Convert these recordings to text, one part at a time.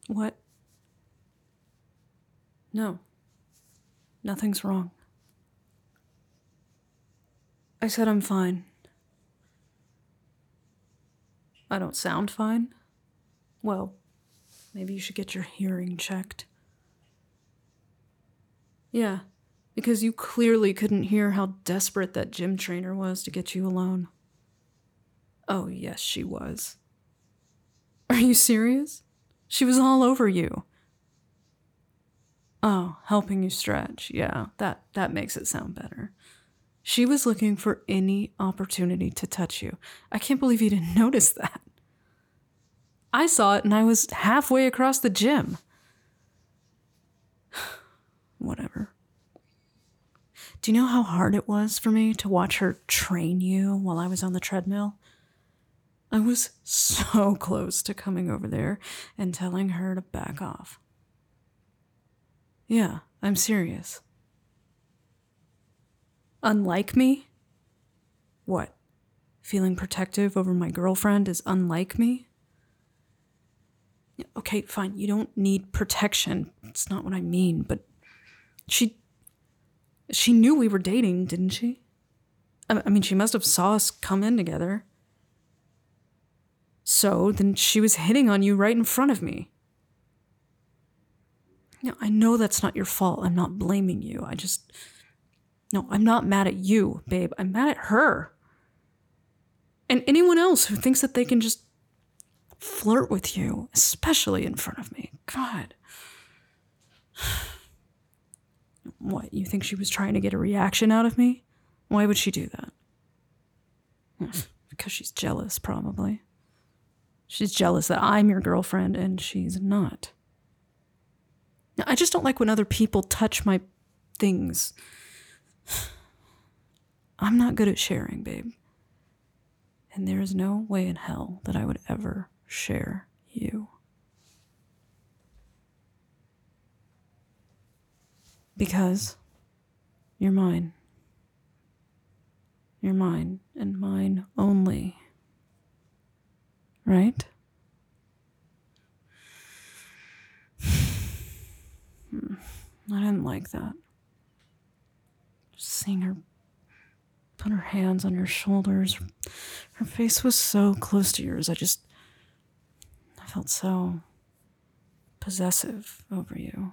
What? No. Nothing's wrong. I said I'm fine. I don't sound fine? Well, maybe you should get your hearing checked. Yeah, because you clearly couldn't hear how desperate that gym trainer was to get you alone. Oh, yes, she was. Are you serious? She was all over you. Oh, helping you stretch. Yeah, that makes it sound better. She was looking for any opportunity to touch you. I can't believe you didn't notice that. I saw it and I was halfway across the gym. Whatever. Do you know how hard it was for me to watch her train you while I was on the treadmill? I was so close to coming over there and telling her to back off. Yeah, I'm serious. Unlike me? What? Feeling protective over my girlfriend is unlike me? Okay, fine, you don't need protection. It's not what I mean, but she knew we were dating, didn't she? I mean, she must have saw us come in together. So, then she was hitting on you right in front of me. I know that's not your fault. I'm not blaming you. No, I'm not mad at you, babe. I'm mad at her. And anyone else who thinks that they can just flirt with you, especially in front of me. God. What, you think she was trying to get a reaction out of me? Why would she do that? Because she's jealous, probably. She's jealous that I'm your girlfriend and she's not. I just don't like when other people touch my things. I'm not good at sharing, babe. And there is no way in hell that I would ever share you. Because you're mine. You're mine and mine only. Right? I didn't like that. Just seeing her put her hands on your shoulders. Her face was so close to yours. I felt so possessive over you.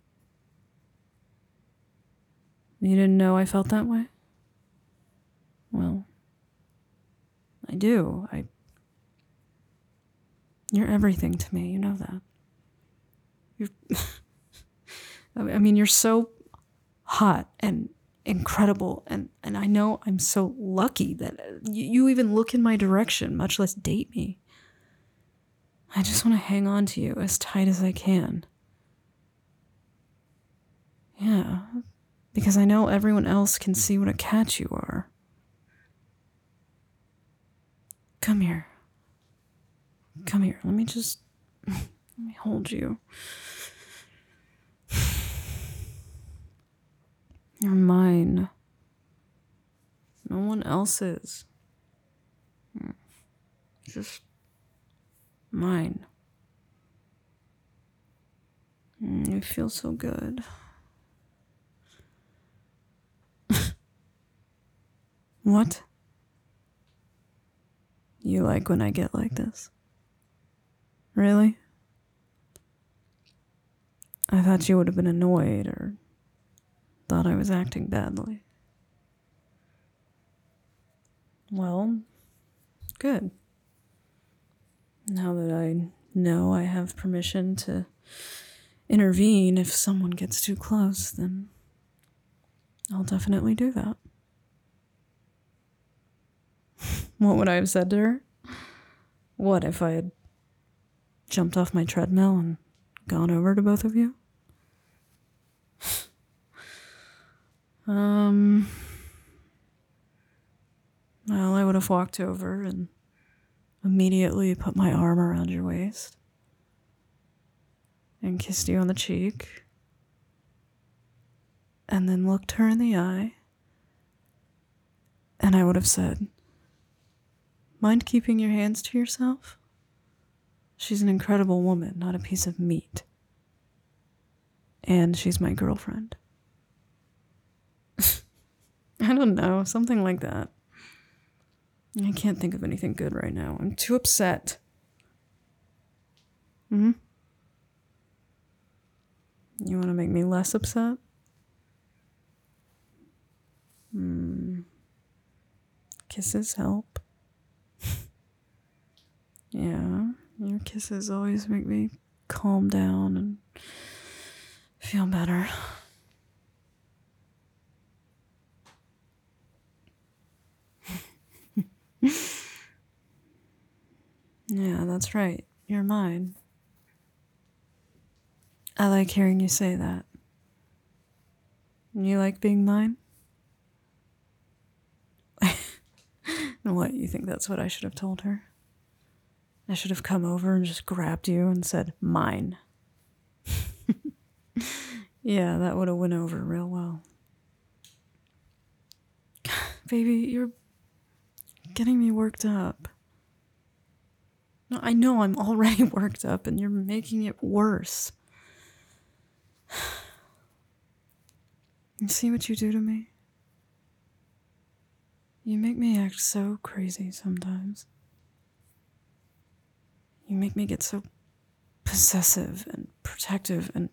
You didn't know I felt that way? Well, I do. You're everything to me. You know that. You're so hot and incredible, and I know I'm so lucky that you even look in my direction, much less date me. I just want to hang on to you as tight as I can. Yeah, because I know everyone else can see what a catch you are. Come here. Come here. Let me hold you. You're mine. No one else's. Just mine. You feel so good. What? You like when I get like this? Really? I thought you would have been annoyed or thought I was acting badly. Well, good. Now that I know I have permission to intervene if someone gets too close, then I'll definitely do that. What would I have said to her? What if I had jumped off my treadmill and gone over to both of you? Well, I would have walked over and immediately put my arm around your waist and kissed you on the cheek and then looked her in the eye, and I would have said, mind keeping your hands to yourself? She's an incredible woman, not a piece of meat. And she's my girlfriend. I don't know, something like that. I can't think of anything good right now. I'm too upset. You want to make me less upset? Kisses help. Yeah, your kisses always make me calm down and feel better. Yeah, that's right. You're mine. I like hearing you say that. You like being mine? What, you think that's what I should have told her? I should have come over and just grabbed you and said, mine. Yeah, that would have went over real well. Baby, you're getting me worked up. No, I know I'm already worked up and you're making it worse. You see what you do to me? You make me act so crazy sometimes. You make me get so possessive and protective and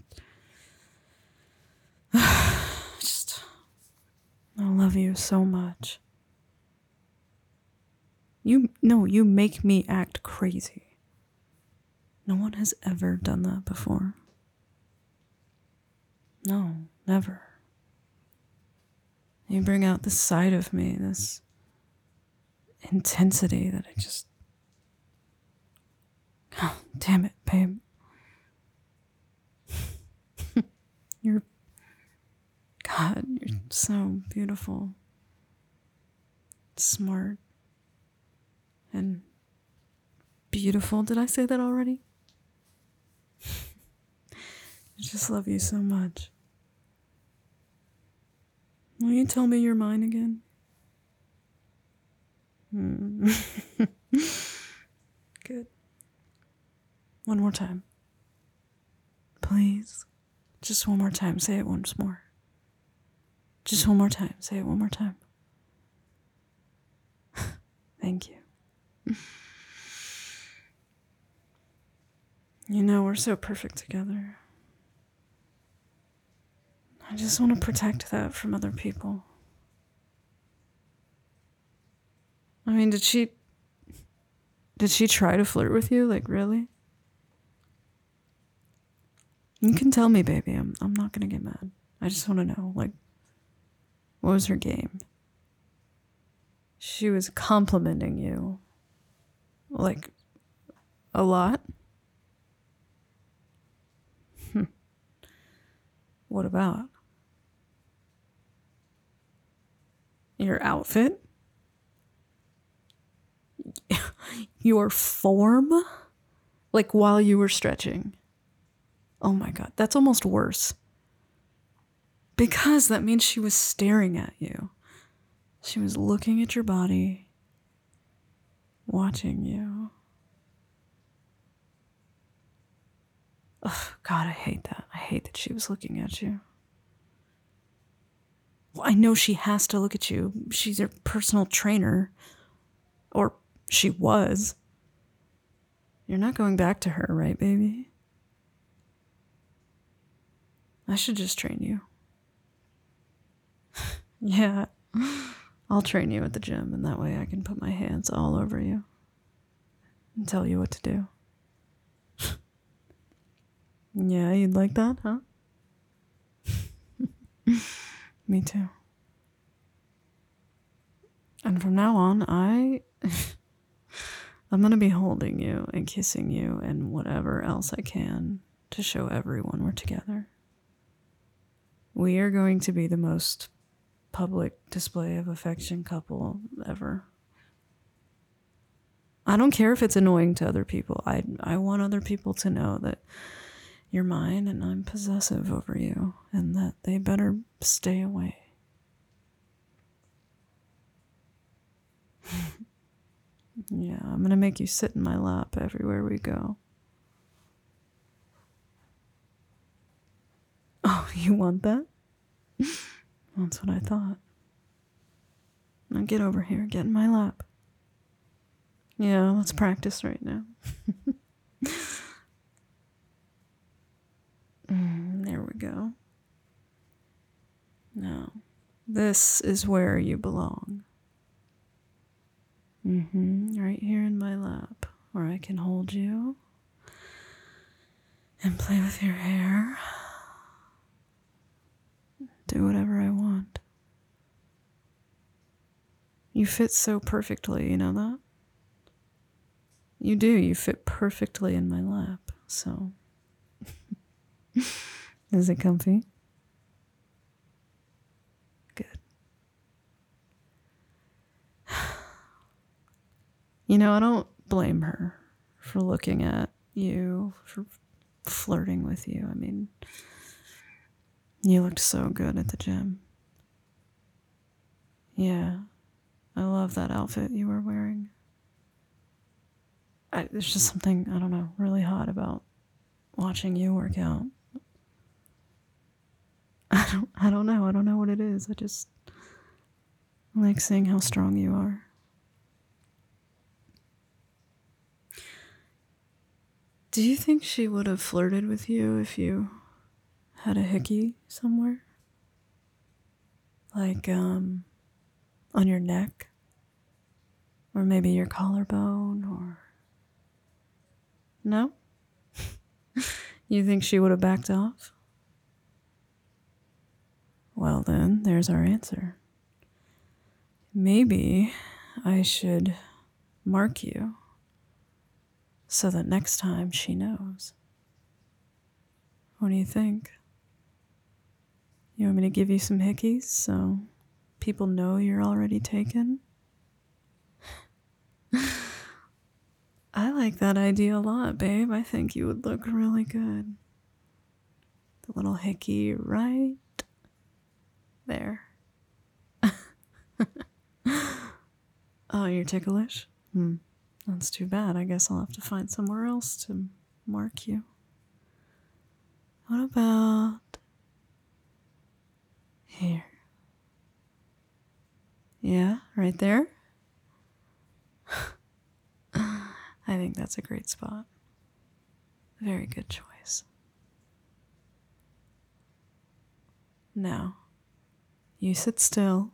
just, I love you so much. You make me act crazy. No one has ever done that before. No, never. You bring out this side of me, this intensity that I just... Oh, damn it, babe. You're so beautiful, smart, and beautiful. Did I say that already? I just love you so much. Will you tell me you're mine again? Good. One more time. Please. Just one more time. Say it once more. Just one more time. Say it one more time. Thank you. You know, we're so perfect together. I just want to protect that from other people. I mean, did she try to flirt with you? Like, really? You can tell me, baby. I'm not gonna get mad. I just want to know, like, what was her game? She was complimenting you, like, a lot? What about? Your outfit? Your form? Like, while you were stretching? Oh my God, that's almost worse. Because that means she was staring at you. She was looking at your body, watching you. Oh, God, I hate that. I hate that she was looking at you. Well, I know she has to look at you. She's your personal trainer. Or she was. You're not going back to her, right, baby? I should just train you. Yeah, I'll train you at the gym, and that way I can put my hands all over you and tell you what to do. Yeah, you'd like that, huh? Me too. And from now on, I'm gonna be holding you and kissing you and whatever else I can to show everyone we're together. We are going to be the most public display of affection couple ever. I don't care if it's annoying to other people. I want other people to know that you're mine and I'm possessive over you and that they better stay away. Yeah, I'm gonna make you sit in my lap everywhere we go. You want that? That's what I thought. Now get over here. Get in my lap. Yeah, let's practice right now. There we go. Now, this is where you belong. Right here in my lap, where I can hold you and play with your hair. Do whatever I want. You fit so perfectly, you know that? You do, you fit perfectly in my lap, so. Is it comfy? Good. You know, I don't blame her for looking at you, for flirting with you. I mean, you looked so good at the gym. Yeah, I love that outfit you were wearing. There's just something, I don't know, really hot about watching you work out. I don't know. I don't know what it is. I just like seeing how strong you are. Do you think she would have flirted with you if you had a hickey somewhere? Like, on your neck? Or maybe your collarbone, or... No? You think she would have backed off? Well then, there's our answer. Maybe I should mark you so that next time she knows. What do you think? You want me to give you some hickeys so people know you're already taken? I like that idea a lot, babe. I think you would look really good. The little hickey right there. Oh, you're ticklish? That's too bad. I guess I'll have to find somewhere else to mark you. What about here? Yeah, right there? I think that's a great spot. Very good choice. Now, you sit still,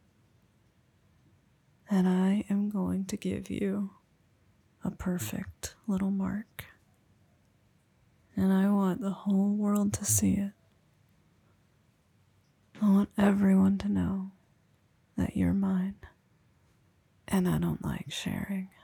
and I am going to give you a perfect little mark. And I want the whole world to see it. I want everyone to know that you're mine, and I don't like sharing.